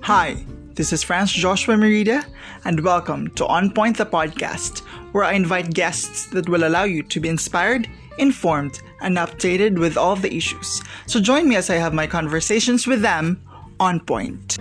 Hi, this is France Joshua Merida, and welcome to On Point the podcast, where I invite guests that will allow you to be inspired, informed, and updated with all the issues. So join me as I have my conversations with them on point.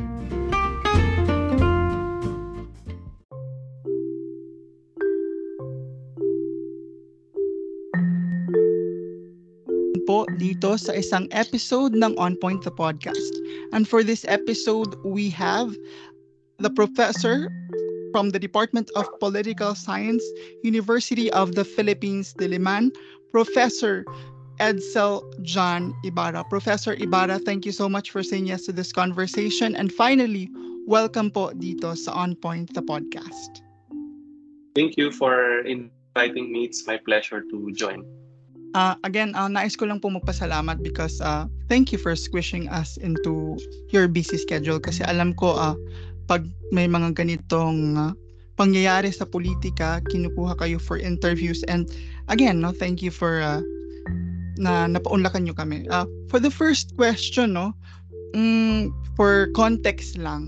Po dito sa isang episode ng On Point the podcast. And for this episode, we have the professor from the Department of Political Science, University of the Philippines, Diliman, Professor Edsel John Ibarra. Professor Ibarra, thank you so much for saying yes to this conversation. And finally, welcome po dito sa On Point the podcast. Thank you for inviting me. It's my pleasure to join. Again, nais ko lang po magpasalamat because thank you for squishing us into your busy schedule kasi alam ko pag may mga ganitong pangyayari sa politika, kinukuha kayo for interviews, and again, thank you for na napaunlakan nyo kami. For the first question, for context lang,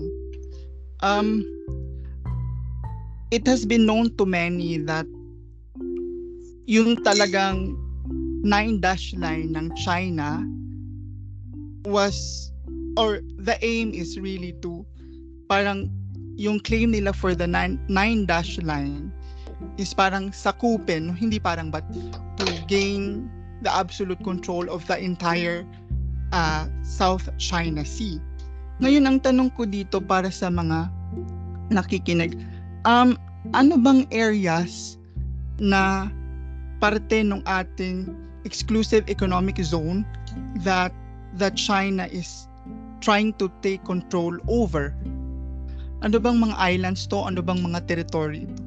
it has been known to many that yung talagang 9-dash line ng China was, or the aim is really to, parang yung claim nila for the 9-dash line is parang sakupin, hindi parang, but to gain the absolute control of the entire South China Sea. Ngayon, ang tanong ko dito para sa mga nakikinig, ano bang areas na parte ng ating exclusive economic zone that China is trying to take control over? Ano bang mga islands to? Ano bang mga territory ito?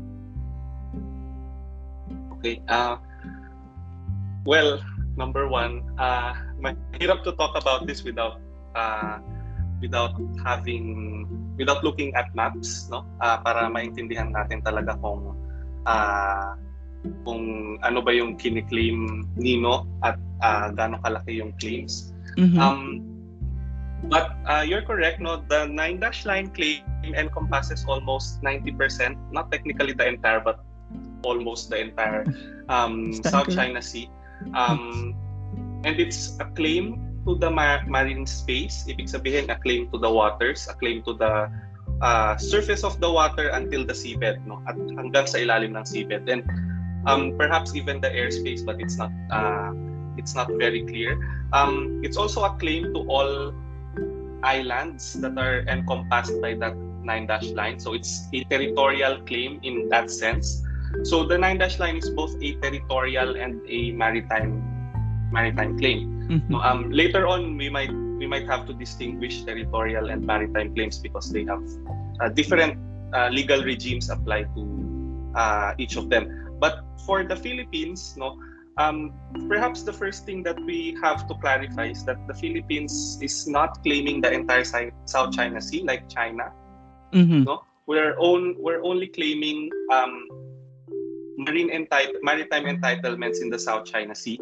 Okay. Well, number one, mahirap to talk about this without looking at maps, no? Para maintindihan natin talaga kung ano ba yung kiniklaim nino at gaano kalaki yung claims. Mm-hmm. But you're correct, no? The 9-dash line claim encompasses almost 90%, not technically the entire, but almost the entire South China Sea. And it's a claim to the marine space. Ibig sabihin, a claim to the waters, a claim to the surface of the water until the seabed, no? At hanggang sa ilalim ng seabed. And perhaps even the airspace, but it's not very clear. It's also a claim to all islands that are encompassed by that 9-dash line. So it's a territorial claim in that sense. So the 9-dash line is both a territorial and a maritime claim. Mm-hmm. Later on, we might have to distinguish territorial and maritime claims because they have different legal regimes applied to each of them. But for the Philippines, perhaps the first thing that we have to clarify is that the Philippines is not claiming the entire South China Sea like China. Mm-hmm. No, we're only claiming maritime entitlements in the South China Sea.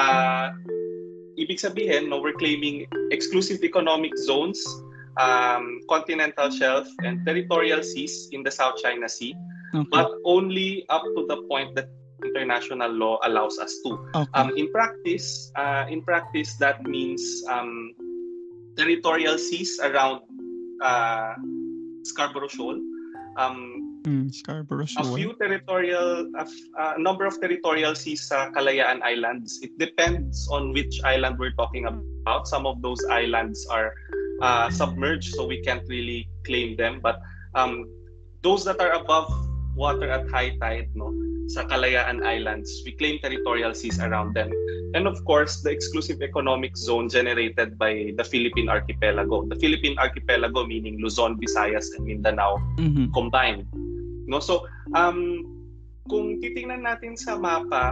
Ibig sabihin, we're claiming exclusive economic zones, continental shelf, and territorial seas in the South China Sea. Okay. But only up to the point that international law allows us to. Okay. In practice, that means territorial seas around Scarborough Shoal. Scarborough Shoal. A number of territorial seas sa Kalayaan Islands. It depends on which island we're talking about. Some of those islands are submerged, so we can't really claim them. But those that are above water at high tide, sa Kalayaan Islands, we claim territorial seas around them. And of course, the exclusive economic zone generated by the Philippine Archipelago. The Philippine Archipelago meaning Luzon, Visayas, and Mindanao combined. So, kung titingnan natin sa mapa,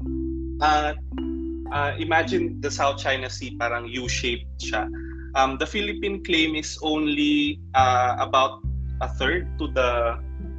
imagine the South China Sea, parang U-shaped siya. The Philippine claim is only about a third to the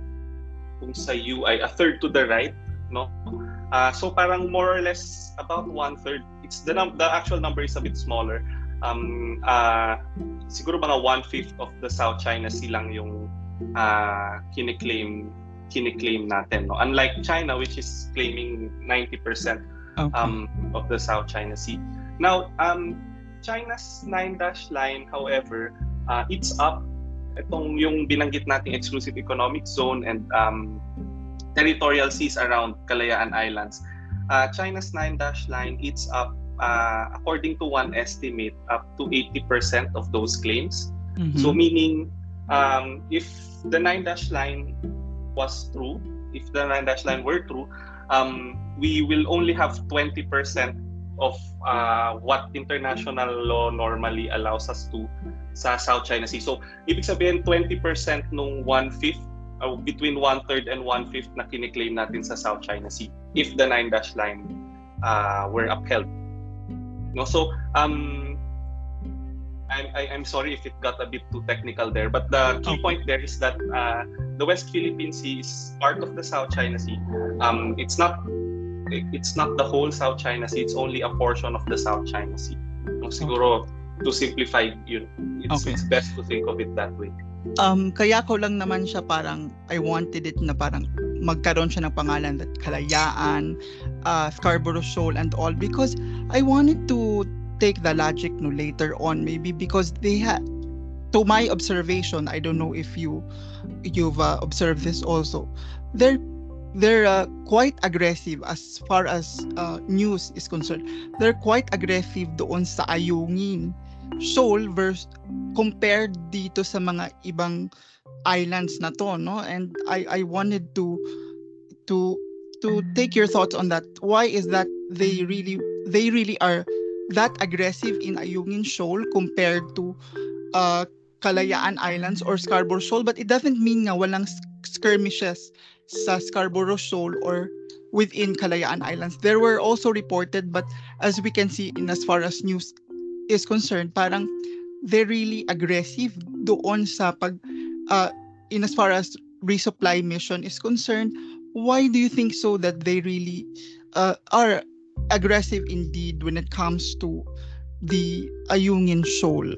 right, no? So parang more or less about 1/3. It's the actual number is a bit smaller. siguro mga 1/5 of the South China Sea lang yung kiniklaim natin, no? Unlike China, which is claiming 90% of the South China Sea. Now, China's 9-dash line, however, it's up. Itong yung binanggit nating exclusive economic zone and territorial seas around Kalayaan Islands. China's 9-dash line, it's up, according to one estimate, up to 80% of those claims. So meaning, if the 9-dash line was true, if the 9-dash line were true, we will only have 20% of what international law normally allows us to sa South China Sea. So, ibig sabihin 20% nung 1/5, between 1/3 and 1/5 na kiniklaim natin sa South China Sea if the 9-dash line were upheld. No, so I'm sorry if it got a bit too technical there, but the key point there is that the West Philippine Sea is part of the South China Sea. It's not the whole South China Sea, it's only a portion of the South China Sea. No, siguro to simplify yun, it's best to think of it that way. Kaya ko lang naman siya parang I wanted it na parang magkaroon siya ng pangalan that Kalayaan, Scarborough Shoal and all, because I wanted to take the logic no later on, maybe because they had, to my observation, I don't know if you've observed this also, they're quite aggressive as far as news is concerned. They're quite aggressive doon sa Ayungin Shoal compared dito sa mga ibang islands na to, no? And I wanted to take your thoughts on that. Why is that they really are that aggressive in Ayungin Shoal compared to Kalayaan Islands or Scarborough Shoal? But it doesn't mean nga walang skirmishes sa Scarborough Shoal or within Kalayaan Islands. There were also reported, but as we can see in as far as news is concerned, parang they're really aggressive doon sa in as far as resupply mission is concerned. Why do you think so that they really are aggressive indeed when it comes to the Ayungin Shoal?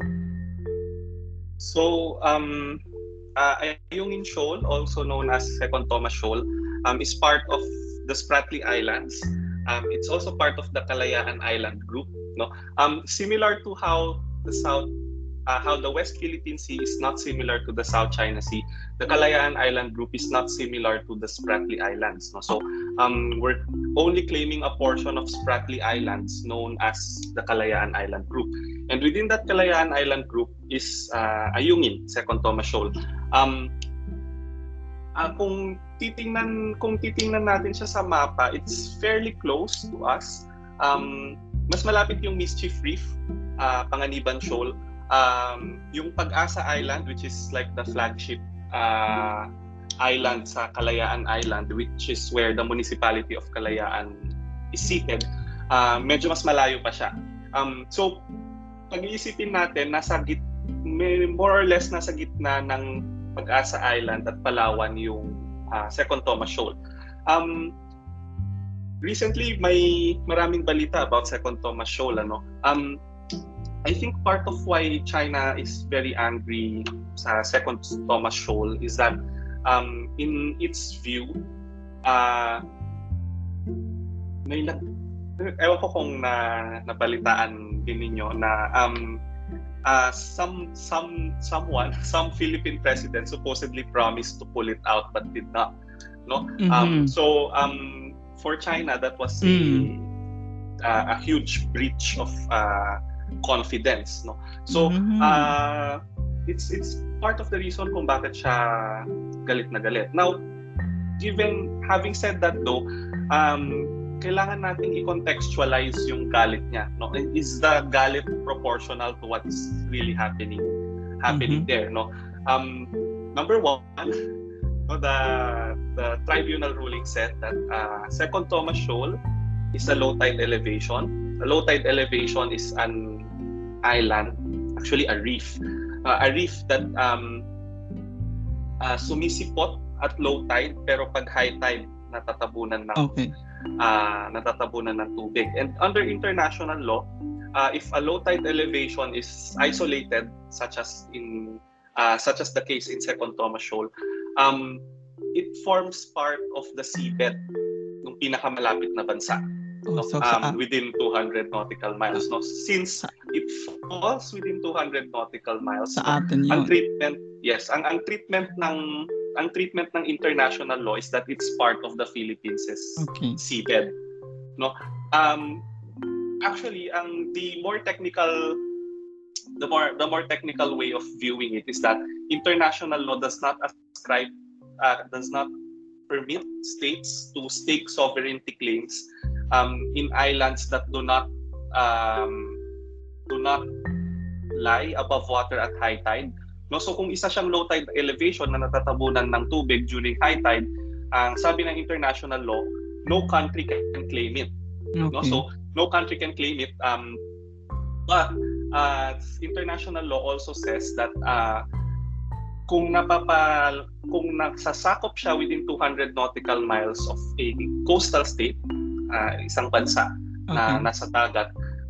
So, Ayungin Shoal, also known as Second Thomas Shoal, is part of the Spratly Islands. It's also part of the Kalayaan Island group. No, similar to how the West Philippine Sea is not similar to the South China Sea, the Kalayaan Island group is not similar to the Spratly Islands. No, so we're only claiming a portion of Spratly Islands known as the Kalayaan Island group, and within that Kalayaan Island group is Ayungin, Second Thomas Shoal. Kung titingnan natin siya sa mapa, it's fairly close to us. Mas malapit yung Mischief Reef, Panganiban Shoal, yung Pag-asa Island, which is like the flagship island sa Kalayaan Island, which is where the municipality of Kalayaan is seated, medyo mas malayo pa siya. So, pag-iisipin natin, more or less nasa gitna ng Pag-asa Island at Palawan yung Second Thomas Shoal. Recently, may maraming balita about Second Thomas Shoal. I think part of why China is very angry sa Second Thomas Shoal is that in its view, ewan ko kung nabalitaan din ninyo na some Philippine president supposedly promised to pull it out but did not. No, so for China that was a huge breach of confidence. No, so it's part of the reason kung bakit siya galit na galit. Now, having said that though, kailangan nating i-contextualize yung galit niya. No, is the galit proportional to what is really happening there? No, number one, no, the tribunal ruling said that Second Thomas Shoal is a low tide elevation. A low tide elevation is an island, actually a reef that sumisipot at low tide, pero pag high tide natatabunan ng tubig. And under international law, if a low tide elevation is isolated, such as the case in Second Thomas Shoal, it forms part of the seabed ng pinakamalapit na bansa. Within 200 nautical miles. Since it falls within 200 nautical miles, sa atin yun. Ang treatment ng international law is that it's part of the Philippines' seabed. Actually, the more technical way of viewing it is that international law does not permit states to stake sovereignty claims in islands that do not lie above water at high tide. So kung isa siyang low tide elevation na natatabunan ng tubig during high tide, ang sabi ng international law, no country can claim it. So no country can claim it, but international law also says that kung nasasakop siya within 200 nautical miles of a coastal state, isang bansa na nasa dagat,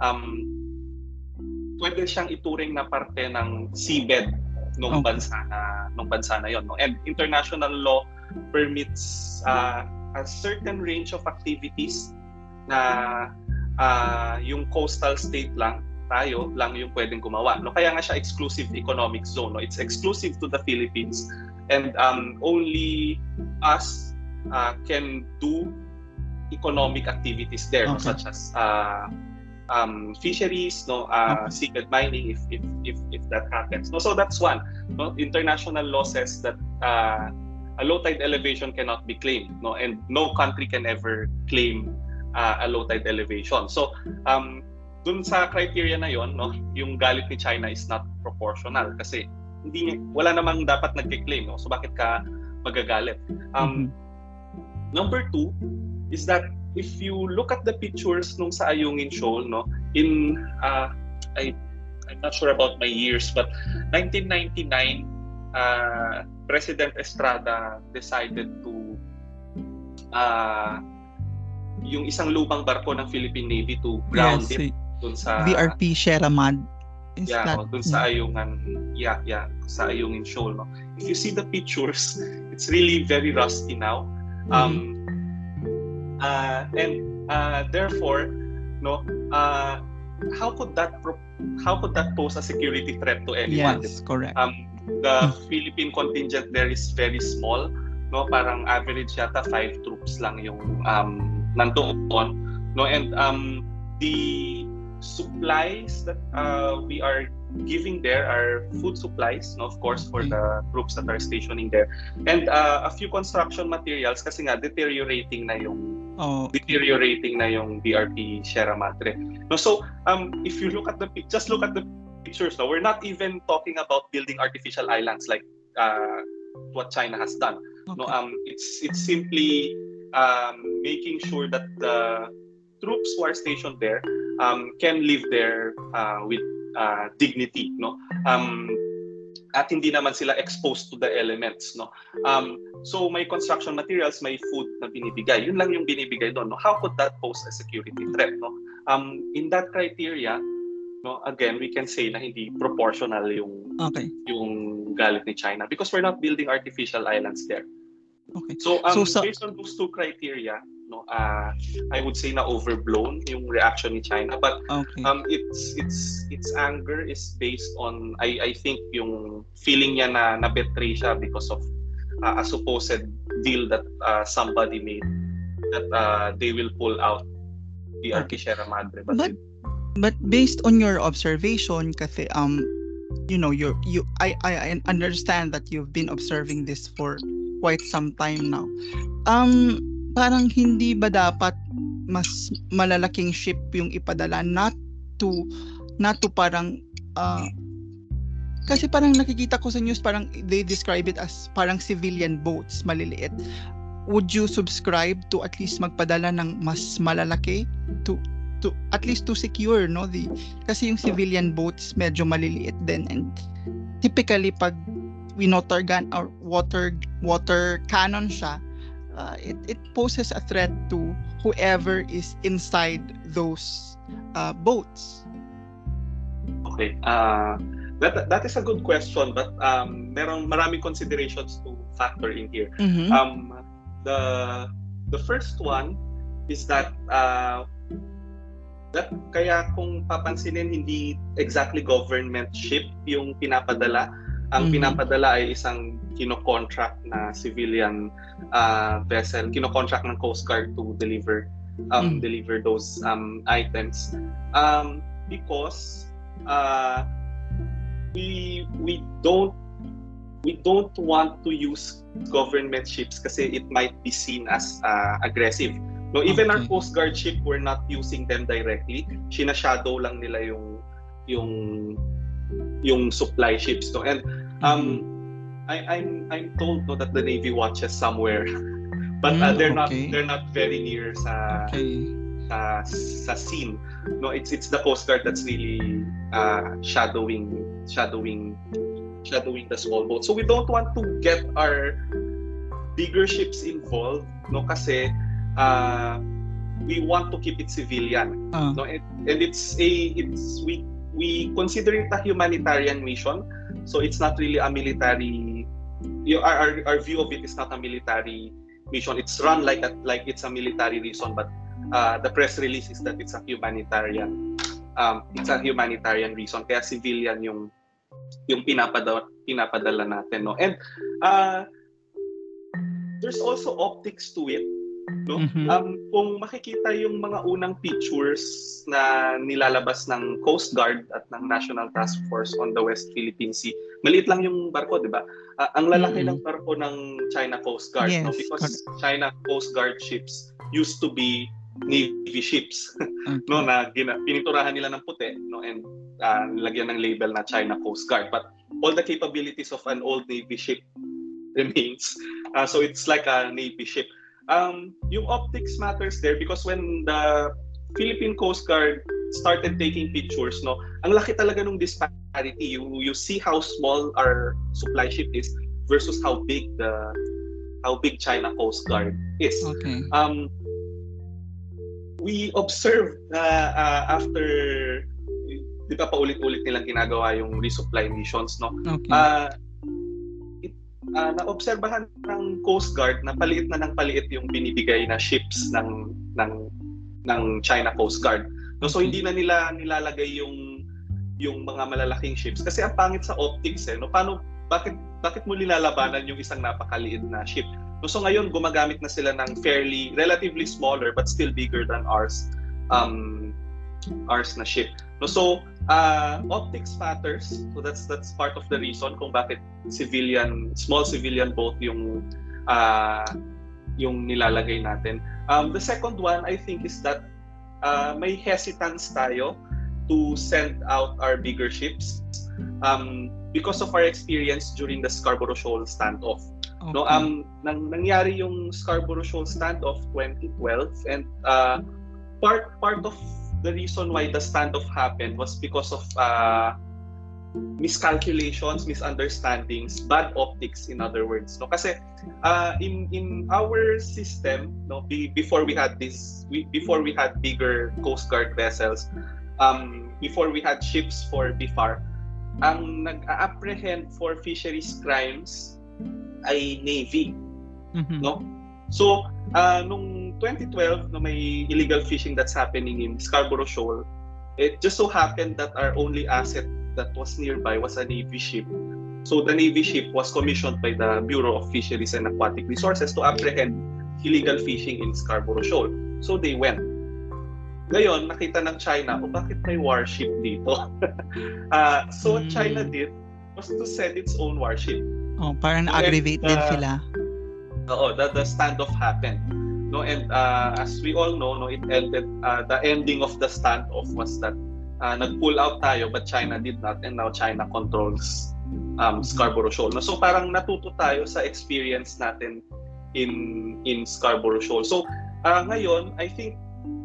pwede siyang ituring na parte ng seabed ng bansa na yon. And international law permits a certain range of activities na yung coastal state tayo lang yung pwedeng gumawa. Kaya nga siya exclusive economic zone. It's exclusive to the Philippines, and only us can do economic activities there, such as fisheries, seabed mining, if that happens. So that's one. International law says that a low tide elevation cannot be claimed, and no country can ever claim a low tide elevation. So dun sa criteria na yon, yung galit ni China is not proportional kasi wala namang dapat nagke-claim, so bakit ka magagalit? Number two is that if you look at the pictures nung sa Ayungin Shoal, in I'm not sure about my years, but 1999, President Estrada decided to yung isang lumang barko ng Philippine Navy to ground it dun sa VRP Sierra Mad. Dun sa Ayungin, sa Ayungin Shoal. If you see the pictures, it's really very rusty now. Therefore, how could that pose a security threat to anyone? Yes, correct. The Philippine contingent there is very small, parang average yata 5 troops lang yung nandoon, and the supplies that we are giving there are food supplies, of course, for the troops that are stationing there, and a few construction materials kasi nga deteriorating na yung BRP Sierra Madre. So if you look at just look at the pictures, we're not even talking about building artificial islands like what China has done. It's simply making sure that the troops who are stationed there can live there with dignity, at hindi naman sila exposed to the elements, so may construction materials, may food na binibigay, yun lang yung binibigay doon, how could that pose a security threat, in that criteria, again we can say na hindi proportional yung galit ni China because we're not building artificial islands there. So based on those two criteria, I would say na overblown yung reaction ni China, but its anger is based on I think yung feeling niya na betray siya because of a supposed deal that somebody made that they will pull out the Sierra Madre, but based on your observation kasi I understand that you've been observing this for quite some time now. Parang hindi ba dapat mas malalaking ship yung ipadala, not to parang kasi parang nakikita ko sa news parang they describe it as parang civilian boats maliliit. Would you subscribe to at least magpadala ng mas malalaki to at least to secure kasi yung civilian boats medyo maliliit din, and typically pag water gun or water cannon siya, it poses a threat to whoever is inside those boats. Okay. That is a good question, but maraming considerations to factor in here. Mhm. The first one is that kaya kung papansinin, hindi exactly government ship yung pinapadala. Ang pinapadala ay isang kino-contract na civilian vessel, kino-contract ng Coast Guard to deliver those items, because we don't want to use government ships kasi it might be seen as aggressive. No, even our Coast Guard ship, we're not using them directly. Sina-shadow lang nila yung supply ships. No? And I'm told that the Navy watches somewhere, but they're not very near sa scene. No, it's the Coast Guard that's really shadowing the small boat. So we don't want to get our bigger ships involved, no, kasi we want to keep it civilian. No, and we consider it a humanitarian mission, so it's not really a military. Our view of it is not a military mission. It's run like it's a military reason, but the press release is that it's a humanitarian. It's a humanitarian reason. Kaya civilian yung pinapadala natin, no. And there's also optics to it, no. Kung makikita yung mga unang pictures na nilalabas ng Coast Guard at ng National Task Force on the West Philippine Sea, maliit lang yung barko, di ba? Ang lalaki ng barko ng China Coast Guard, no, because China Coast Guard ships used to be Navy ships, no, na pininturahan nila ng puti, no, and nilagyan ng label na China Coast Guard, but all the capabilities of an old Navy ship remains, so it's like a Navy ship. Yung optics matters there because when the Philippine Coast Guard started taking pictures, no, ang laki talaga ng disparity. You see how small our supply ship is versus how big China Coast Guard is. Okay. We observed after, di ba, paulit-ulit nilang ginagawa yung resupply missions, no? Okay. Naobserbahan ng Coast Guard na paliit na ng paliit yung binibigay na ships ng China Coast Guard. No, so hindi na nila nilalagay yung mga malalaking ships kasi ang pangit sa optics, no. Bakit mo nilalabanan yung isang napakaliit na ship? No, so ngayon gumagamit na sila ng relatively smaller but still bigger than ours na ship. No, so optics matters. So that's part of the reason kung bakit small civilian boat yung nilalagay natin. The second one I think is that may hesitance tayo to send out our bigger ships because of our experience during the Scarborough Shoal standoff. Okay. No, nangyari yung Scarborough Shoal standoff 2012, and part of the reason why the standoff happened was because of miscalculations, misunderstandings, bad optics, in other words, no. Kasi in our system, no, before we had bigger Coast Guard vessels, before we had ships for BIFAR, ang nag-apprehend for fisheries crimes ay Navy, no. So nung 2012, no, may illegal fishing that's happening in Scarborough Shoal. It just so happened that our only asset that was nearby was a Navy ship. So the Navy ship was commissioned by the Bureau of Fisheries and Aquatic Resources to apprehend illegal fishing in Scarborough Shoal. So they went. Ngayon, nakita ng China, bakit may warship dito? So what China did was to send its own warship. Parang aggravate din sila. The standoff happened. No, and as we all know, no, it ended. The ending of the standoff was that nag-pull out tayo, but China did not, and now China controls Scarborough Shoal. No, so parang natuto tayo sa experience natin in Scarborough Shoal. So ngayon, I think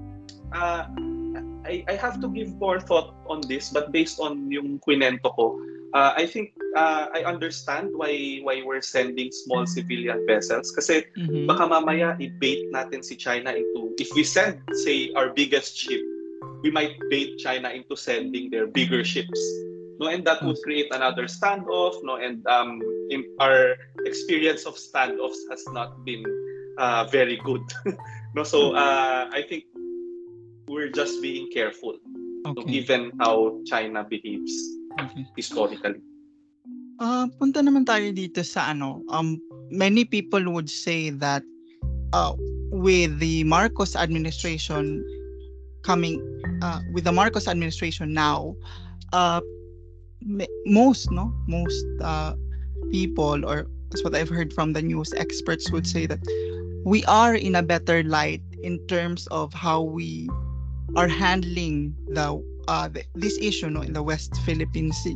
I have to give more thought on this, but based on yung kwento ko, I think I understand why we're sending small civilian vessels kasi baka mamaya i-bait natin si China into, if we send, say, our biggest ship, we might bait China into sending their bigger ships no, and that would create another standoff, no, and in our experience of standoffs has not been very good. No, so I think we're just being careful, no, given how China behaves historically. Punta naman tayo dito sa many people would say that with the Marcos administration now, most people, or that's what I've heard from the news experts, would say that we are in a better light in terms of how we are handling this issue, in the West Philippine Sea.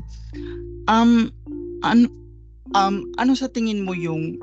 Ano sa tingin mo yung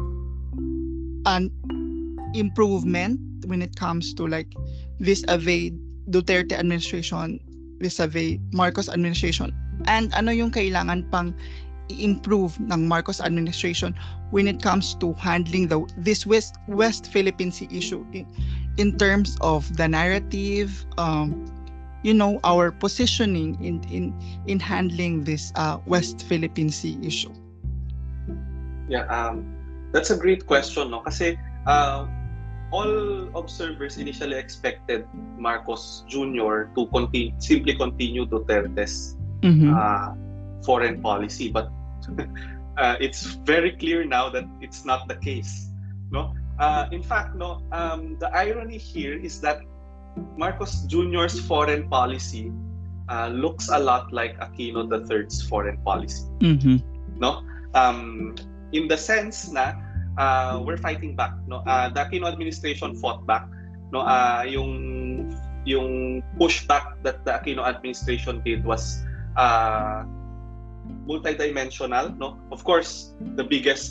improvement when it comes to like vis-a-vis Duterte administration, vis-a-vis Marcos administration, and ano yung kailangan pang i-improve ng Marcos administration when it comes to handling this West Philippine Sea issue in terms of the narrative, our positioning in handling this West Philippine Sea issue? Yeah, that's a great question, no? Kasi all observers initially expected Marcos Jr. to simply continue Duterte's foreign policy, but it's very clear now that it's not the case, no? In fact, no, the irony here is that Marcos Jr.'s foreign policy looks a lot like Aquino III's foreign policy, no? In the sense na we're fighting back, no? The Aquino administration fought back, no? Yung pushback that the Aquino administration did was multidimensional, no? Of course, the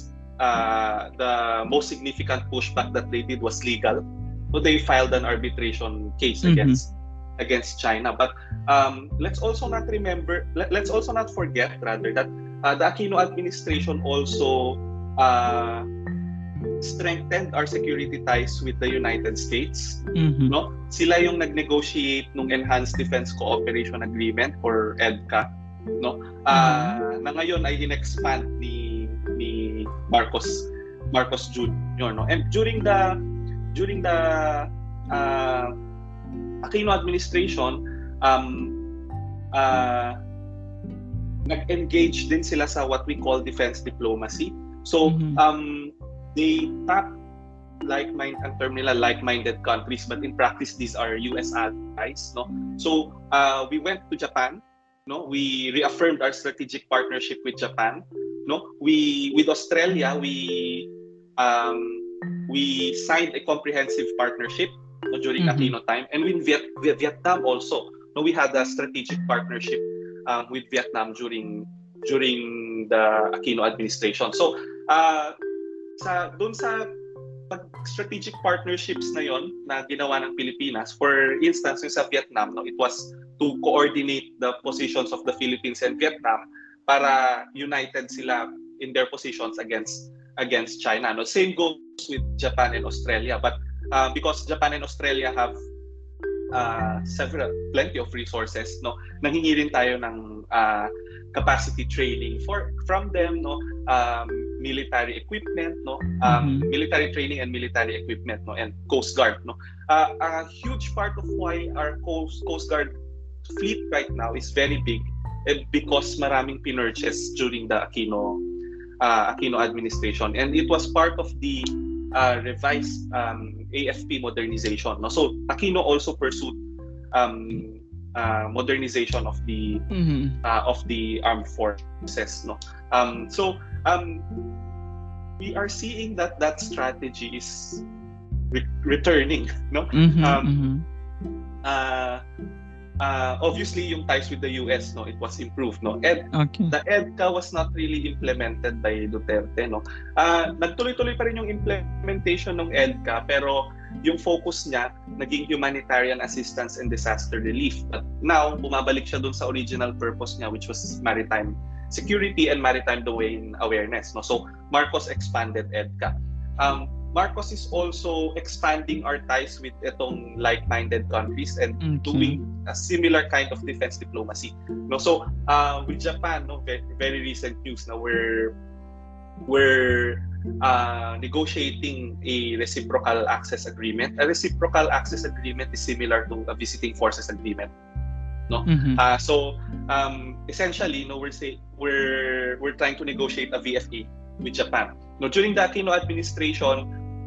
most significant pushback that they did was legal. So they filed an arbitration case against China. But let's also not forget rather that the Aquino administration also strengthened our security ties with the United States. No? Sila yung nag-negotiate ng Enhanced Defense Cooperation Agreement or EDCA, no? Na ngayon ay in-expand ni Marcos Jr., no? And during the Aquino administration, nag-engage din sila sa what we call defense diplomacy. So they tap like-minded countries, but in practice these are US allies, no? So we went to Japan, no? We reaffirmed our strategic partnership with Japan, no? With Australia we signed a comprehensive partnership, no, during Aquino time, and with Vietnam also, no? We had a strategic partnership with Vietnam during the Aquino administration. So doon sa strategic partnerships na yon na ginawa ng Pilipinas, for instance yung sa Vietnam, no, it was to coordinate the positions of the Philippines and Vietnam para united sila in their positions against China, no? Same goes with Japan and Australia, but because Japan and Australia have plenty of resources, no, nanghingi rin tayo ng capacity training from them, no? Military equipment, no? Military training and military equipment, no? And Coast Guard, no? A huge part of why our Coast Guard fleet right now is very big, because maraming pinurchase during the Aquino administration, and it was part of the revised AFP modernization, no? So Aquino also pursued modernization of the armed forces, no? So we are seeing that strategy is returning, no? Obviously yung ties with the US, no, it was improved, no? The EDCA was not really implemented by Duterte, no? Nagtuloy-tuloy pa rin yung implementation ng EDCA, pero yung focus niya naging humanitarian assistance and disaster relief. But now bumabalik siya dun sa original purpose niya, which was maritime security and maritime domain awareness, no? So Marcos expanded EDCA. Marcos is also expanding our ties with itong like-minded countries and doing a similar kind of defense diplomacy. No, so with Japan, no, very, very recent news na we're negotiating a reciprocal access agreement. A reciprocal access agreement is similar to a visiting forces agreement. No, so essentially, no, we're trying to negotiate a VFA with Japan. No, during the Aquino administration,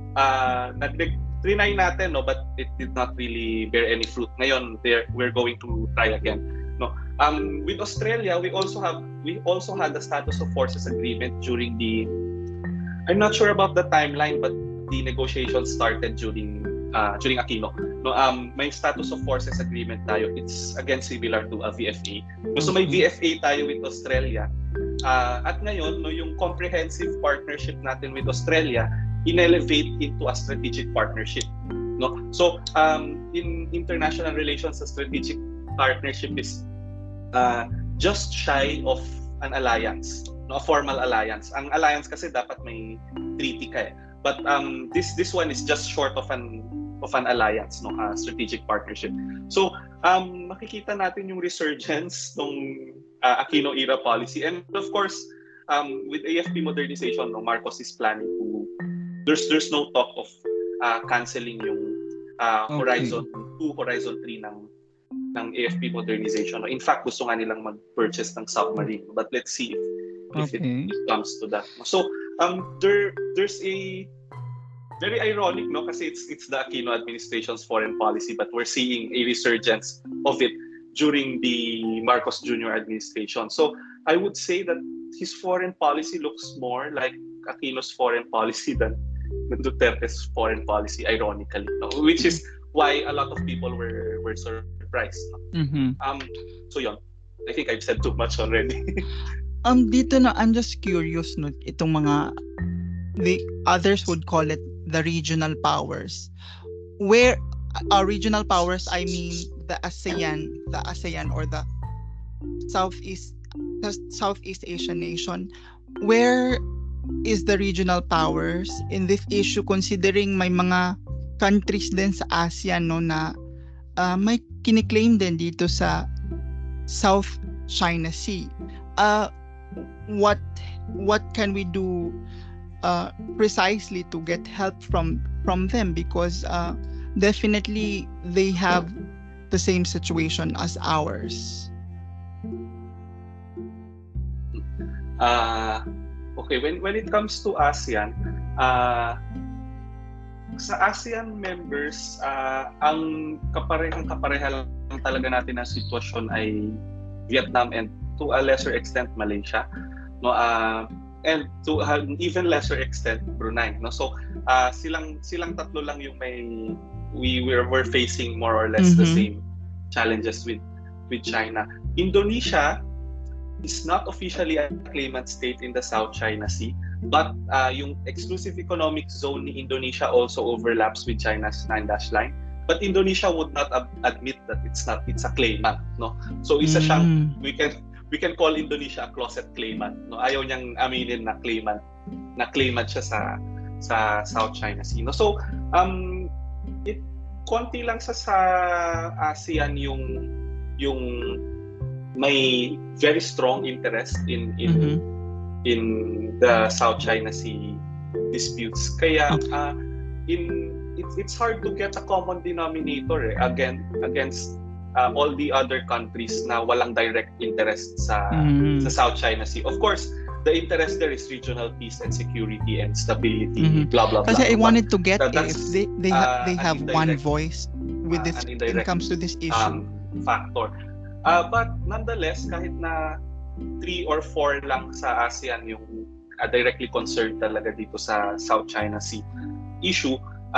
trinay natin, no, but it did not really bear any fruit. Ngayon, we're going to try again. No, with Australia, we also had the status of forces agreement during the. I'm not sure about the timeline, but the negotiations started during Aquino. No, may status of forces agreement tayo. It's again similar to a VFA. No, so may VFA tayo with Australia. At ngayon, no, yung comprehensive partnership natin with Australia in-elevate into a strategic partnership. No, so in international relations, a strategic partnership is just shy of an alliance, no, a formal alliance. Ang alliance kasi dapat may treaty ka eh. But this one is just short of an alliance, no, strategic partnership. So makikita natin yung resurgence ng Aquino era policy, and of course with AFP modernization, no, Marcos is planning to. There's no talk of canceling yung Horizon 2, Horizon 3 ng AFP modernization. No? In fact, gusto nga nilang mag-purchase ng submarine. But let's see if it comes to that. So there's a very ironic, no, kasi it's the Aquino administration's foreign policy, but we're seeing a resurgence of it during the Marcos Jr. administration. So I would say that his foreign policy looks more like Aquino's foreign policy than Duterte's foreign policy, ironically, no? Which is why a lot of people were surprised. No? So yun, I think I've said too much already. Dito na, I'm just curious, no, itong mga, the others would call it the regional powers. Where regional powers, I mean the ASEAN or the Southeast Asian nation. Where is the regional powers in this issue, considering may mga countries din sa ASEAN, no, na may kiniklaim din dito sa South China Sea. What can we do precisely to get help from them, because definitely they have the same situation as ours. Okay, when it comes to ASEAN, sa ASEAN members, ang kapareha lang talaga natin na sitwasyon ay Vietnam and to a lesser extent Malaysia, no, and to an even lesser extent Brunei, no. So silang tatlo lang yung we're facing more or less the same challenges with China. Indonesia is not officially a claimant state in the South China Sea, but yung exclusive economic zone ni Indonesia also overlaps with China's 9-dash line. But Indonesia would not admit that it's a claimant, no. So isa siyang we can call Indonesia a closet claimant, no. Ayaw niyang aminin na claimant siya sa South China Sea, no. So konti lang sa ASEAN yung may very strong interest in the South China Sea disputes. Kaya it's hard to get a common denominator against all the other countries na walang direct interest sa South China Sea. Of course, the interest there is regional peace and security and stability, blah blah blah. Kasi I wanted to get if they have one voice with this when it comes to this issue factor. But nonetheless, kahit na 3 or 4 lang sa ASEAN yung directly concerned talaga dito sa South China Sea issue,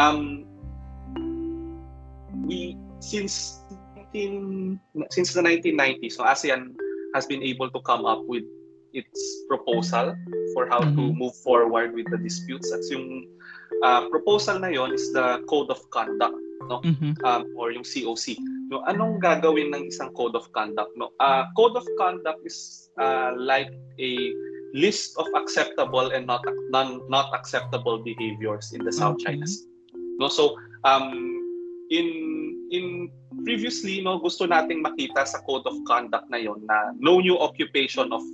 since the 1990s, so ASEAN has been able to come up with its proposal for how to move forward with the disputes. At yung proposal na yon is the Code of Conduct, no? Or yung COC. No, anong gagawin ng isang code of conduct, no? Code of conduct is like a list of acceptable and not acceptable behaviors in the South China Sea. No, so in previously, no, gusto nating makita sa code of conduct na yon na no occupation of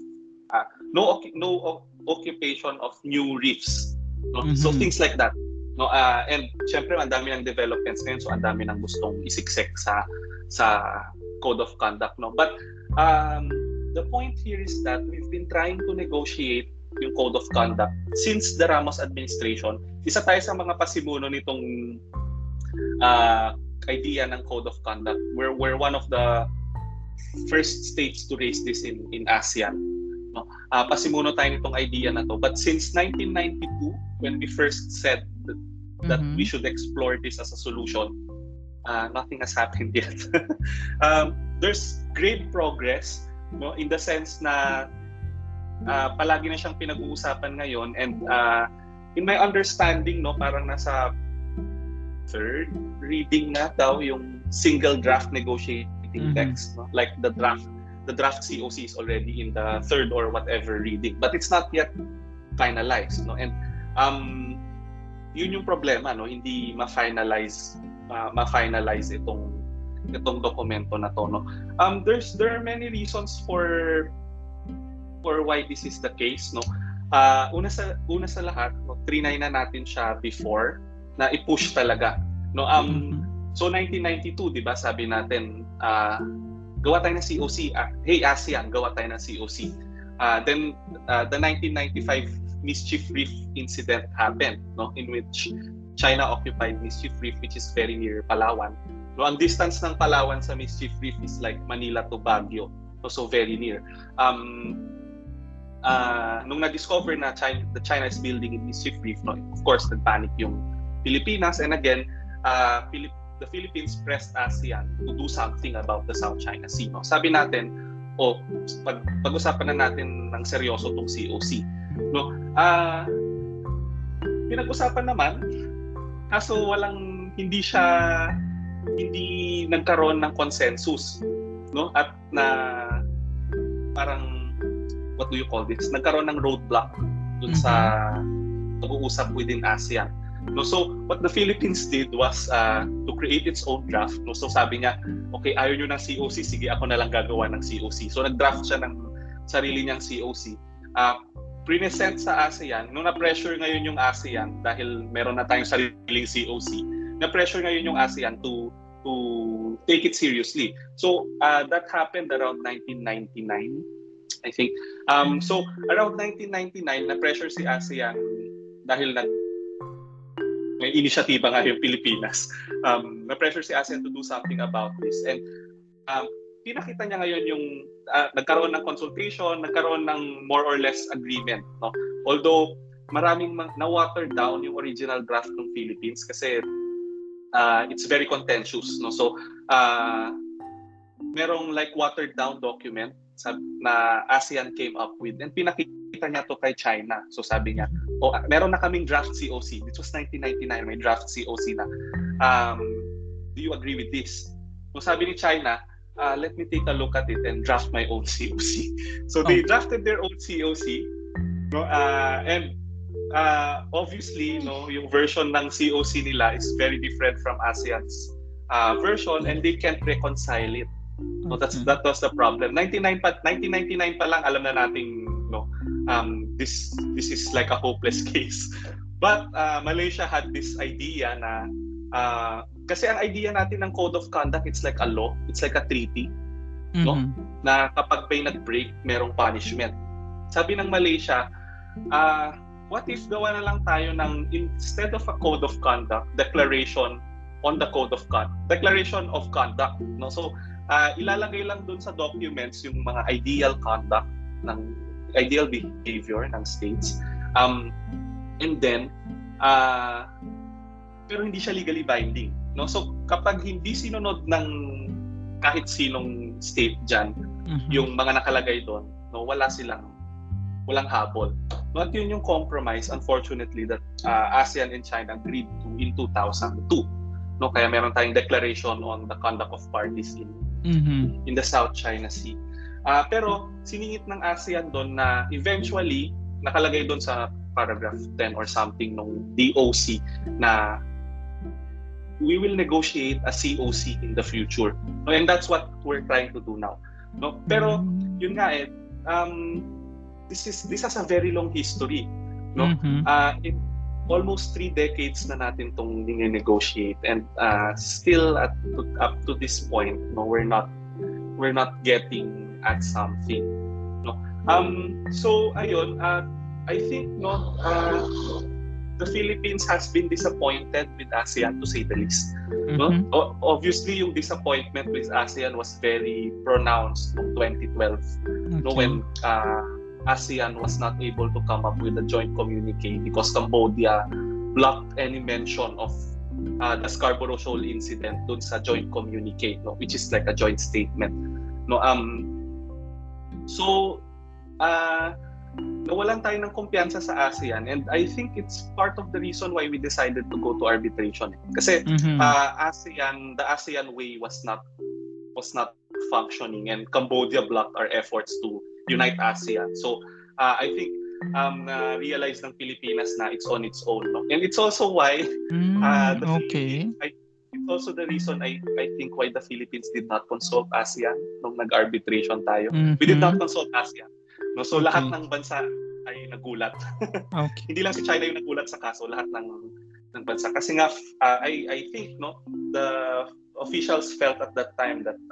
new reefs, no? So things like that, no, and syempre ang dami ng developments ngayon, so ang dami ng gustong isiksek sa code of conduct, no. But the point here is that we've been trying to negotiate yung code of conduct since the Ramos administration. Isa tayo sa mga pasimuno nitong idea ng code of conduct. We're one of the first states to raise this in ASEAN. No? Pasimuno tayo nitong idea na to. But since 1992, when we first said that we should explore this as a solution, nothing has happened yet. There's great progress, no, in the sense na palagi na siyang pinag-uusapan ngayon, and in my understanding, no, parang nasa third reading na daw yung single draft negotiating text, no? Like the draft COC is already in the third or whatever reading, but it's not yet finalized, no. And yun yung problema, no, hindi ma-finalize itong dokumento na to, no. There are many reasons for why this is the case, no. Una sa lahat, no, trinay na natin siya before na i-push talaga, no. So 1992, 'di ba, sabi natin gawa tayo ng COC. Hey ASEAN, gawa tayo ng COC. Then the 1995 Mischief Reef incident happened, no, in which China occupied Mischief Reef, which is very near Palawan. No, ang distance ng Palawan sa Mischief Reef is like Manila to Baguio, so very near. Nung na-discover na China is building in Mischief Reef, no, of course, nagpanic yung Pilipinas, and again, the Philippines pressed ASEAN to do something about the South China Sea. No? Sabi natin, pag-usapan na natin ng seryoso tong COC. No? Pinag-usapan naman, kaso hindi nagkaroon ng consensus, no? At na parang, what do you call this? Nagkaroon ng roadblock dun sa pag-uusap within ASEAN. No, so what the Philippines did was to create its own draft. No, so sabi niya, okay, ayaw nyo ng COC, sige, ako na lang gagawa ng COC. So nag-draft siya ng sarili niyang COC. Present sa ASEAN, nung na-pressure ngayon yung ASEAN dahil meron na tayong sariling COC, na-pressure ngayon yung ASEAN to take it seriously. So that happened around 1999, I think. So around 1999, na-pressure si ASEAN dahil may inisyatiba nga yung Pilipinas. Na-pressure si ASEAN to do something about this. And pinakita niya ngayon yung nagkaroon ng consultation, nagkaroon ng more or less agreement. No? Although maraming na-water down yung original draft ng Philippines kasi it's very contentious. No? So merong like watered down document na ASEAN came up with, and pinakita niya to kay China. So sabi niya, meron na kaming draft COC. This was 1999, may draft COC na. Do you agree with this? So sabi ni China, let me take a look at it and draft my own COC. So they drafted their own COC, no, and obviously, no, yung version ng COC nila is very different from ASEAN's version, and they can't reconcile it. So that was the problem. 1999 pa lang, alam na nating, no, this is like a hopeless case. But Malaysia had this idea na kasi ang idea natin ng code of conduct, it's like a law, it's like a treaty, no? Na kapag may nag-break, merong punishment. Sabi ng Malaysia, what if gawa na lang tayo ng, instead of a code of conduct, declaration on the code of conduct, declaration of conduct, no? So ilalagay lang dun sa documents yung mga ideal conduct ng ideal behavior ng states, and then pero hindi siya legally binding, no? So kapag hindi sinunod ng kahit sinong state dyan yung mga nakalagay doon, no, walang habol. No, at yun yung compromise, unfortunately, that ASEAN and China agreed to in 2002. No, kaya meron tayong declaration on the conduct of parties in the South China Sea. Pero siningit ng ASEAN doon na eventually nakalagay doon sa paragraph 10 or something nung DOC na we will negotiate a COC in the future. No, and that's what we're trying to do now. No, pero yun nga this has a very long history. No, in almost 3 decades na natin tong nine-negotiate, and still up to this point, no, we're not getting at something. No, so ayun, I think the Philippines has been disappointed with ASEAN, to say the least. No? Obviously, yung disappointment with ASEAN was very pronounced in 2012, no, when ASEAN was not able to come up with a joint communique because Cambodia blocked any mention of the Scarborough Shoal incident dun sa joint communique, no, which is like a joint statement. No, so nawalan tayo ng kumpiyansa sa ASEAN, and I think it's part of the reason why we decided to go to arbitration. Kasi the ASEAN way was not functioning, and Cambodia blocked our efforts to unite ASEAN. So I think realize ng Pilipinas na it's on its own, no? And it's also why it's also the reason I think why the Philippines did not consult ASEAN nung nag-arbitration tayo. We did not consult ASEAN. No, so lahat ng bansa ay nagulat. Hindi lang si China yung nagulat sa kaso, lahat ng bansa. Kasi nga I think, no, the officials felt at that time that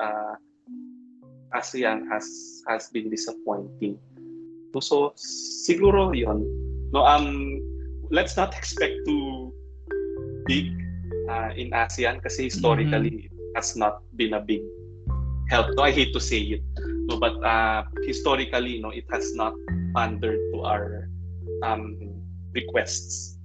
ASEAN has been disappointing. So siguro yun. No, let's not expect too big in ASEAN kasi historically it has not been a big help. No, I hate to say it. No, but historically, no, it has not pandered to our requests.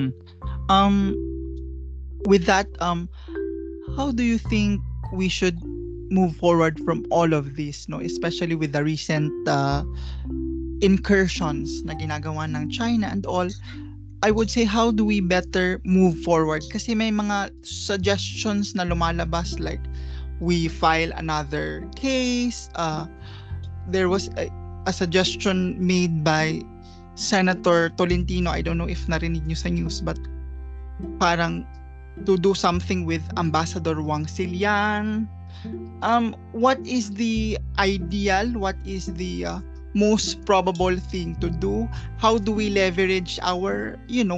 With that, how do you think we should move forward from all of this, no, especially with the recent incursions na ginagawa ng China and all? I would say, how do we better move forward? Kasi may mga suggestions na lumalabas, like we file another case. There was a suggestion made by Senator Tolentino. I don't know if narinig nyo sa news, but parang to do something with Ambassador Wang Silian. What is the ideal? What is the most probable thing to do? How do we leverage our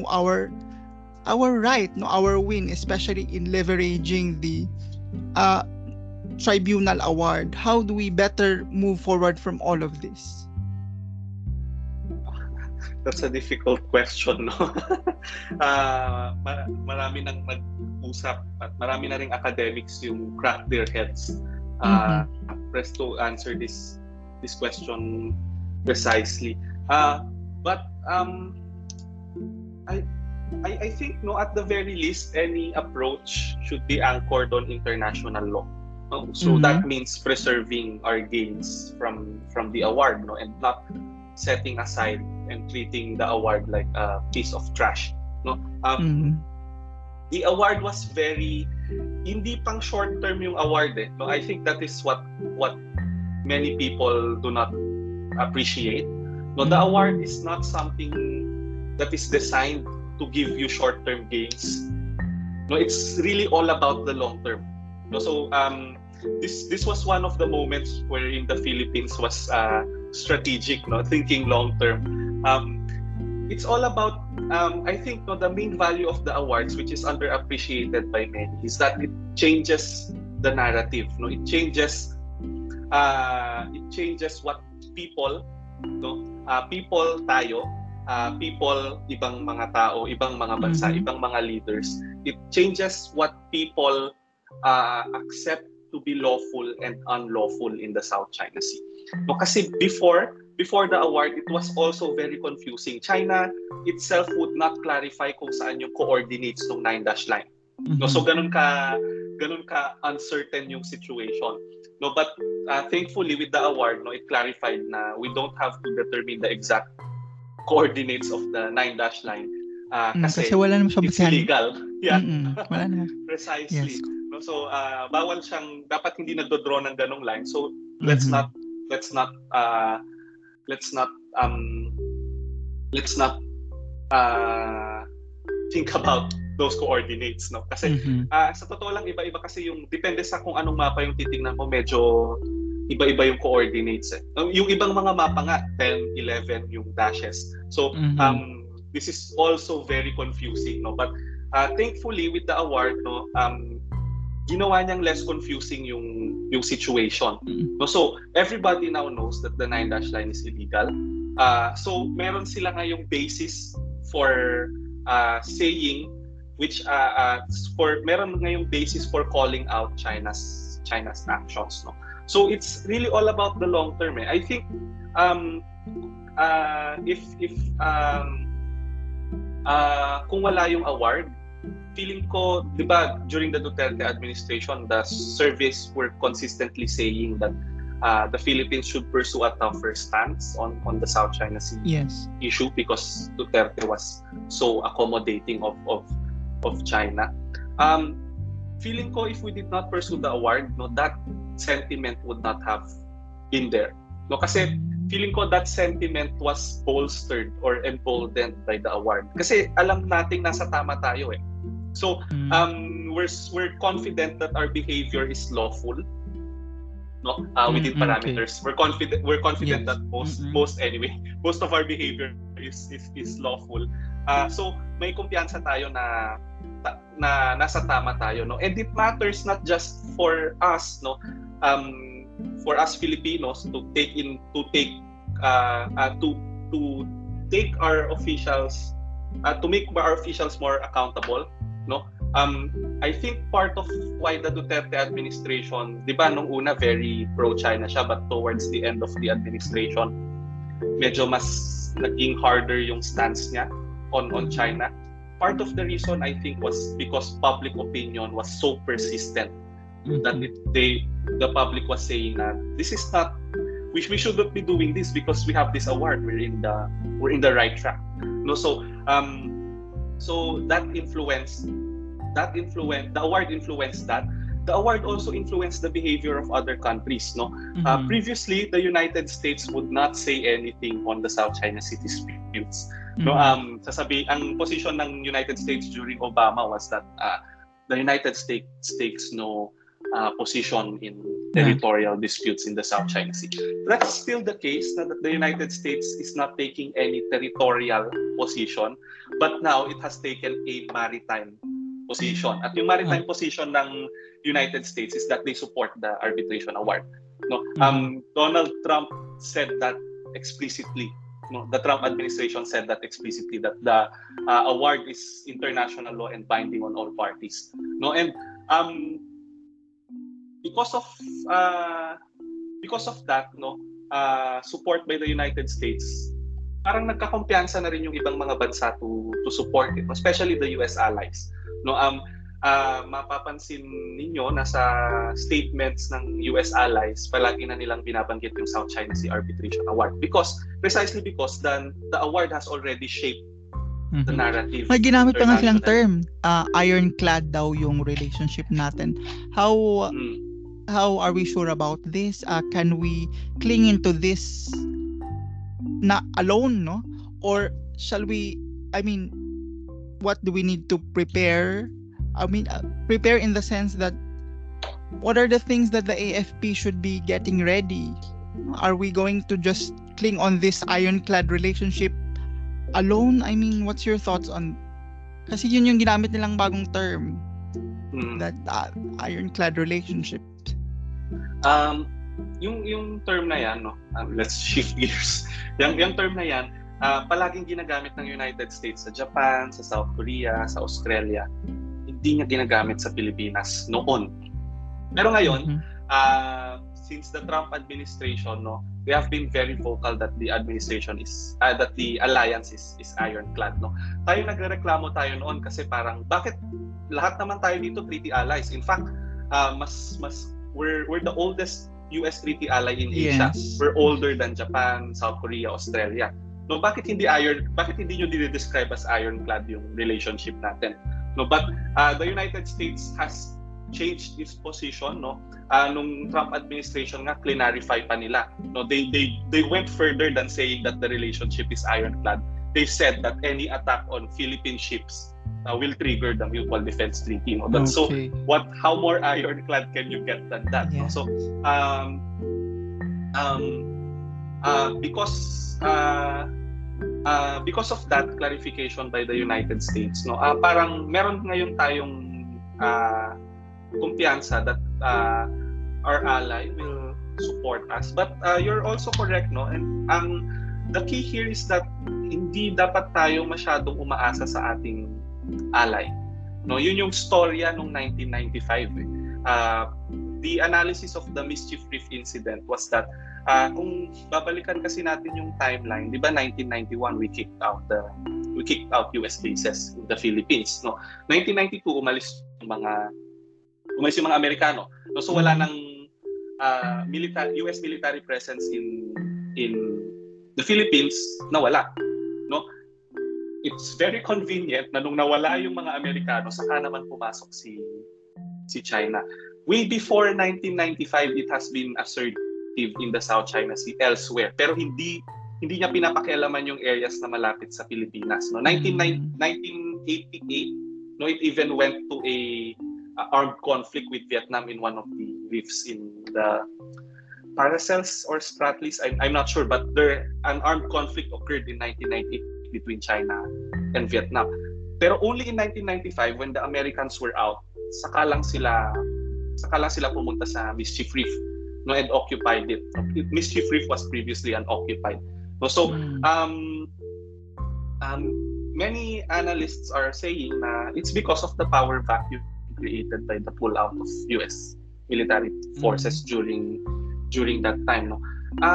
right, no, our win, especially in leveraging the tribunal award? How do we better move forward from all of this? That's a difficult question, no? Marami nang nag-usap at marami na ring academics yung crack their heads press to answer this question precisely. But I think, no, at the very least, any approach should be anchored on international law. No? So that means preserving our gains from the award, no, and not setting aside and treating the award like a piece of trash. No, the award was very hindi pang short term yung award. No, I think that is what many people do not appreciate. No, the award is not something that is designed to give you short term gains. No, it's really all about the long term. No, so this was one of the moments wherein the Philippines was strategic, no, thinking long term. It's all about I think, no, the main value of the awards, which is underappreciated by many, is that it changes the narrative. No, it changes what people, no, people tayo, people, ibang mga tao, ibang mga bansa, ibang mga leaders. It changes what people accept to be lawful and unlawful in the South China Sea. No, kasi before the award, it was also very confusing. China itself would not clarify kung saan yung coordinates ng 9-dash line. No, so ganun ka uncertain yung situation. No, but thankfully with the award, no, it clarified na we don't have to determine the exact coordinates of the 9-dash line kasi wala naman siya it's illegal. Yeah. Wala naman. Precisely. Yes. No, so bawal siyang, dapat hindi nagdo-draw ng ganong line. So let's not let's not let's not um let's not think about those coordinates, no? Kasi sa totoo lang, iba-iba kasi yung depende sa kung anong mapa yung titingnan mo, medyo iba-iba yung coordinates. Yung ibang mga mapa nga 10, 11 yung dashes. So this is also very confusing, no? But thankfully with the award, no, ginawa niyang less confusing yung situation. No, so everybody now knows that the 9-dash line is illegal. So meron sila ngayong basis for saying which meron ngayong basis for calling out China's actions, no. So it's really all about the long term. I think if kung wala yung award, feeling ko, di ba, during the Duterte administration, the surveys were consistently saying that the Philippines should pursue a tougher stance on the South China Sea issue because Duterte was so accommodating of China. Feeling ko if we did not pursue the award, no, that sentiment would not have been there. No, kasi feeling ko that sentiment was bolstered or emboldened by the award. Kasi alam nating nasa tama tayo eh. So we're confident that our behavior is lawful. No, within parameters. We're confident that most of our behavior is lawful. So may kumpiyansa tayo na nasa tama tayo, no. And it matters not just for us, no, for us Filipinos to take our officials to make our officials more accountable, no. I think part of why the Duterte administration, di ba, nung una very pro-China siya, but towards the end of the administration, medyo mas naging harder yung stance niya on China. Part of the reason, I think, was because public opinion was so persistent that the public was saying that this is not, we should not be doing this because we have this award, we're in the right track, no. So the award influenced that. The award also influenced the behavior of other countries, no. Previously, the United States would not say anything on the South China Sea disputes. No, ang position ng United States during Obama was that the United States takes no position in territorial disputes in the South China Sea. That's still the case, that the United States is not taking any territorial position, but now it has taken a maritime position. At yung maritime position ng United States is that they support the arbitration award. No, Donald Trump said that explicitly. No, the Trump administration said that explicitly, that the award is international law and binding on all parties. No, and because of that, no, support by the United States, parang nagkakumpiyansa na rin yung ibang mga bansa to support it, especially the US allies. No, mapapansin ninyo na sa statements ng US allies, palagi na nilang binabanggit yung South China Sea Arbitration Award precisely because the award has already shaped the narrative. May ginamit pa nga silang term, ironclad daw yung relationship natin. How are we sure about this? Can we cling into this na alone, no? Or shall we, what do we need to prepare? Prepare in the sense that what are the things that the AFP should be getting ready? Are we going to just cling on this ironclad relationship alone? What's your thoughts on? Kasi yun yung ginamit nilang bagong term, that ironclad relationship. Yung term na yan, no. Let's shift gears. Yung term na yan, palaging ginagamit ng United States sa Japan, sa South Korea, sa Australia. Hindi niya ginagamit sa Pilipinas noon. Pero ngayon, since the Trump administration, no, we have been very vocal that the administration is that the alliance is ironclad, no. Tayo nagrereklamo tayo noon kasi parang bakit lahat naman tayo dito treaty allies. In fact, we're the oldest US treaty ally in Asia. We're older than Japan, South Korea, Australia. No, bakit hindi niyo describe as ironclad yung relationship natin? No, but the United States has changed its position, no? Nung Trump administration nga, clarify pa nila. No, they went further than saying that the relationship is ironclad. They said that any attack on Philippine ships will trigger the Mutual Defense Treaty. No? So, how more ironclad can you get than that? Yeah. No? So, because of that clarification by the United States, no, parang meron ngayon tayong kumpiyansa that our ally will support us. But you're also correct, no? And the key here is that hindi dapat tayo masyadong umaasa sa ating ally. No, yun yung storya nung 1995. The analysis of the Mischief Reef incident was that kung babalikan kasi natin yung timeline, 'di ba 1991 we kicked out US bases in the Philippines, no? 1992 umalis yung mga Amerikano. No, so wala nang US military presence in the Philippines, nawala, no? It's very convenient na nung nawala yung mga Amerikano, saka naman pumasok si China. Way before 1995, it has been assertive in the South China Sea elsewhere. Pero hindi niya pinapakialaman yung areas na malapit sa Pilipinas. No, 1988, no, it even went to a armed conflict with Vietnam in one of the reefs in the Paracels or Spratlys. I'm not sure, but an armed conflict occurred in 1998 between China and Vietnam. Pero only in 1995, when the Americans were out, saka lang sila pumunta sa Mischief Reef, no, and occupied it. Mischief Reef was previously unoccupied. No, so many analysts are saying na it's because of the power vacuum created by the pull-out of US military forces during that time. No,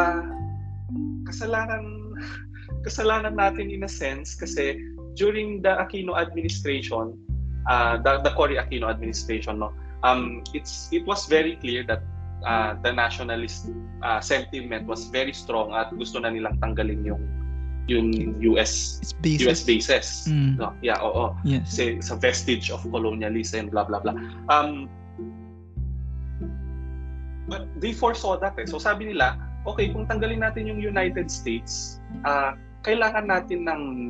kasalanan natin in a sense kasi during the Aquino administration, the Cory Aquino administration, no, it was very clear that the nationalist sentiment was very strong at gusto na nilang tanggalin yung US bases. No, yeah, oo. Yes. Kasi sa vestige of colonialism, blah blah blah. But they foresaw that. So sabi nila, okay, kung tanggalin natin yung United States, kailangan natin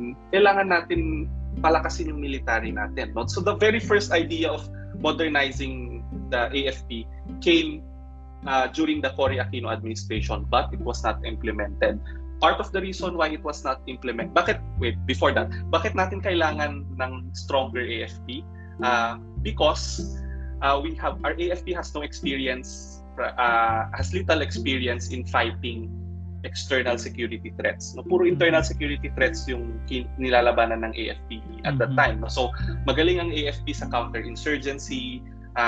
palakasin yung military natin. No? So the very first idea of modernizing the AFP came during the Cory Aquino administration, but it was not implemented. Part of the reason why it was not implemented, bakit natin kailangan ng stronger AFP? Because our AFP has no experience, has little experience in fighting external security threats. No, puro internal security threats yung nilalabanan ng AFP at that time. No? So magaling ang AFP sa counter-insurgency,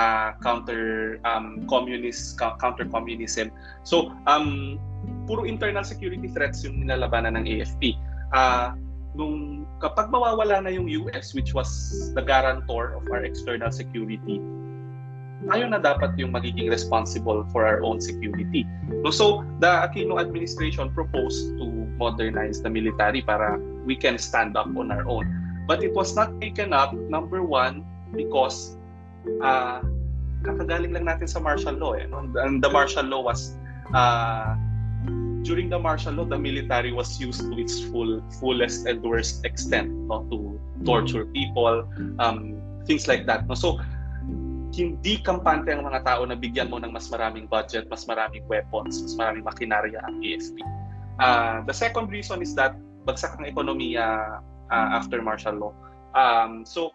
counter-communism. So puro internal security threats yung nilalabanan ng AFP. Kapag mawawala na yung US, which was the guarantor of our external security, tayo na dapat yung magiging responsible for our own security. No, so the Aquino administration proposed to modernize the military para we can stand up on our own. But it was not taken up, number one, because kakagaling lang natin sa martial law. And the martial law was during the martial law, the military was used to its fullest and worst extent, no, to torture people, things like that. No, so hindi kampante ang mga tao na bigyan mo ng mas maraming budget, mas maraming weapons, mas maraming makinarya ang AFP. The second reason is that bagsak ang ekonomiya after martial law. So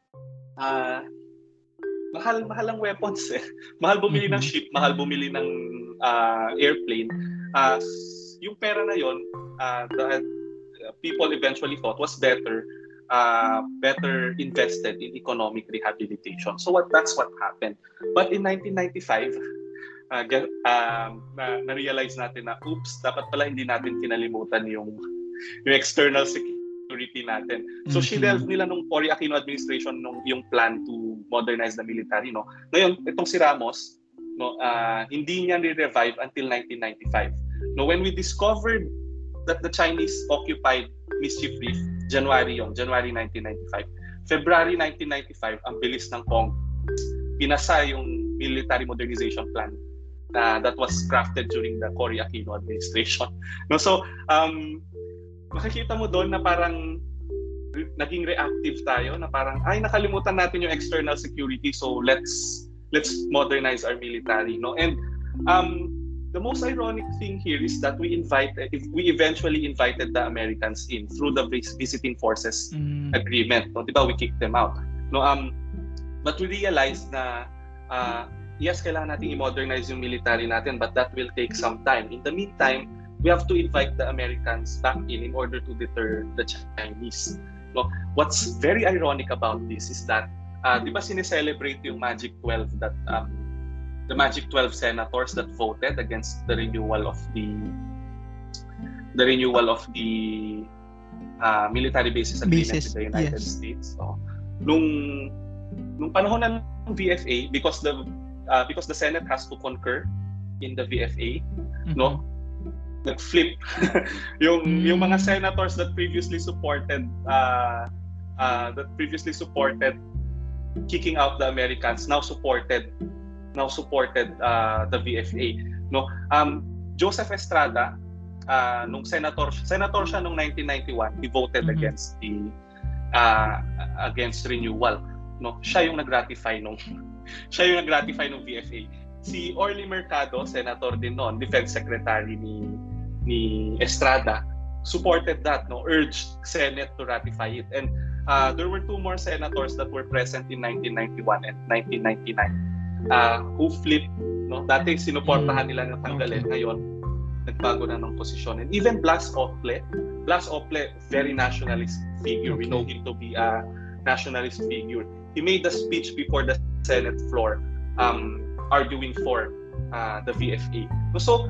mahal ang weapons eh. Mahal bumili ng ship, mahal bumili ng airplane. Yung pera na yon, the people eventually thought was better invested in economic rehabilitation. So that's what happened. But in 1995, na-realize natin na, dapat pala hindi natin kinalimutan yung external security natin. So shinelve nila nung Cory Aquino administration yung plan to modernize the military. No? Ngayon, itong si Ramos, no, hindi niya ni-revive until 1995. No, when we discovered that the Chinese occupied Mischief Reef, January 1995. February 1995, ang bilis ng Congo. pinasa yung military modernization plan that was crafted during the Cory Aquino administration. No, so makikita mo doon na parang naging reactive tayo, na parang ay nakalimutan natin yung external security, so let's modernize our military, no? And the most ironic thing here is that we eventually invited the Americans in through the visiting forces agreement, no? Diba, we kicked them out, no? But we realized na yes, kailangan natin i-modernize yung military natin, but that will take some time. In the meantime, we have to invite the Americans back in order to deter the Chinese. No, what's very ironic about this is that, di ba sineselebrate yung Magic 12 that the Magic 12 senators that voted against the renewal of the military bases agreement with the United States. So, nung panahon ng VFA, because the Senate has to concur in the VFA, no, nag-flip yung mga senators that previously supported kicking out the Americans now supported the VFA, no. Joseph Estrada, nung senator siya nung 1991, he voted against renewal, no. Siya yung nag-ratify nung VFA. Si Orly Mercado, senator din noon, defense secretary ni Estrada, supported that, no, urged Senate to ratify it. And there were two more senators that were present in 1991 and 1999 who flipped, no. Dati sinuportahan nila na tanggalin, ngayon nagbago na ng posisyon. And even Blas Ople, very nationalist figure. We know him to be a nationalist figure. He made a speech before the Senate floor arguing for the VFA. So,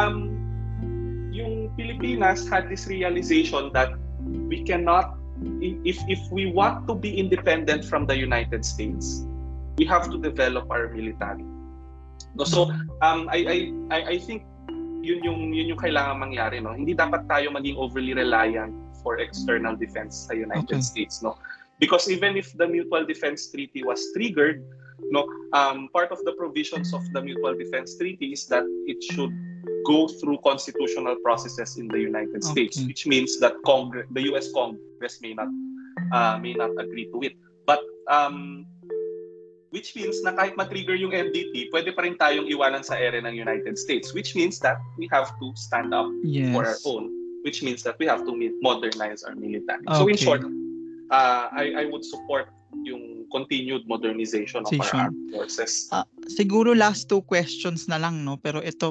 yung Pilipinas had this realization that we cannot, if we want to be independent from the United States, we have to develop our military. So, I think yun yung kailangan mangyari, no. Hindi dapat tayo maging overly reliant for external defense sa United States, no. Because even if the Mutual Defense Treaty was triggered, no, part of the provisions of the Mutual Defense Treaty is that it should go through constitutional processes in the United States, which means that the U.S. Congress may not agree to it. But which means na kahit ma-trigger yung MDT, pwede pa rin tayong iwanan sa ere ng United States, which means that we have to stand up for our own, which means that we have to modernize our military. So in short, I would support yung continued modernization of our armed forces. Siguro last two questions na lang, no, pero ito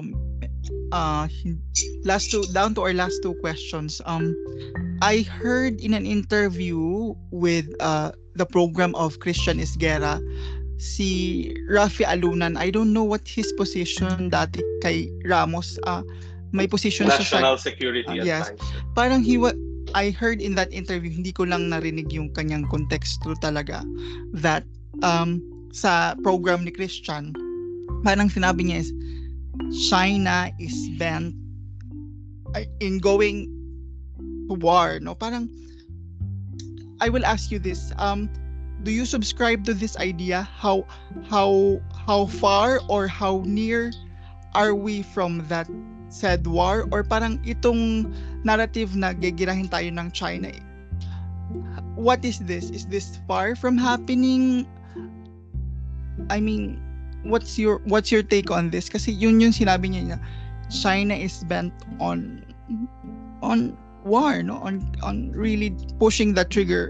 down to our last two questions. I heard in an interview with the program of Christian Esguerra, si Rafi Alunan, I don't know what his position dati kay Ramos, may position National Security Advisor. Parang I heard in that interview, hindi ko lang narinig yung kanyang konteksto talaga, that sa program ni Christian, parang sinabi niya is China is bent in going to war, no? Parang I will ask you this, do you subscribe to this idea? How far or how near are we from that said war? Or parang itong narrative na gigirahin tayo ng China, what is this? Is this far from happening? I mean, what's your take on this? Kasi yun yung sinabi niya na China is bent on war, no, on really pushing the trigger.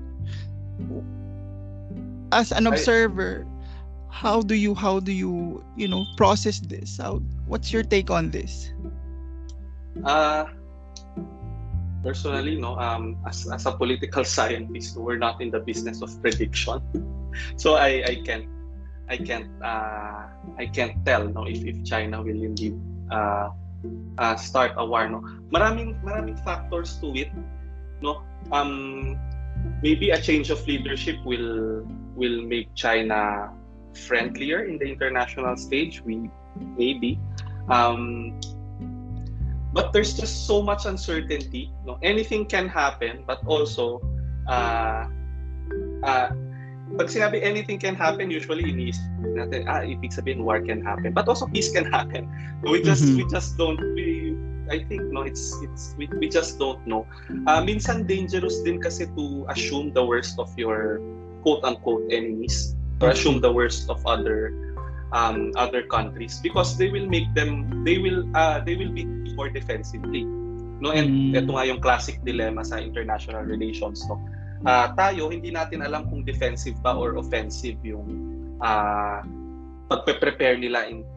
As an observer, how do you process this? What's your take on this? Personally, no, as a political scientist, we're not in the business of prediction, so I can't tell, no, if China will indeed start a war, no. Maraming factors to it, no. Maybe a change of leadership will make China friendlier in the international stage. Maybe. But there's just so much uncertainty. No? Anything can happen, but also pag sinabi anything can happen, usually iniisip natin, ibig sabihin war can happen. But also peace can happen. We just don't, I think, no, we just don't know. Minsan dangerous din kasi to assume the worst of your quote-unquote enemies, or assume the worst of other countries, because they will be more defensively, no? And ito nga yung classic dilemma sa international relations, no? Tayo hindi natin alam kung defensive ba or offensive yung pagpe-prepare nila in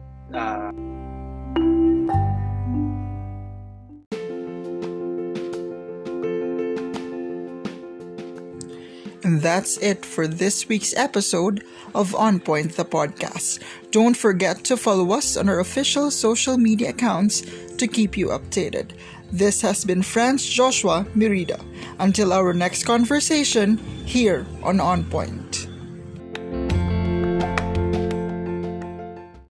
And that's it for this week's episode of On Point the podcast. Don't forget to follow us on our official social media accounts to keep you updated. This has been Franz Joshua Merida. Until our next conversation here on Point.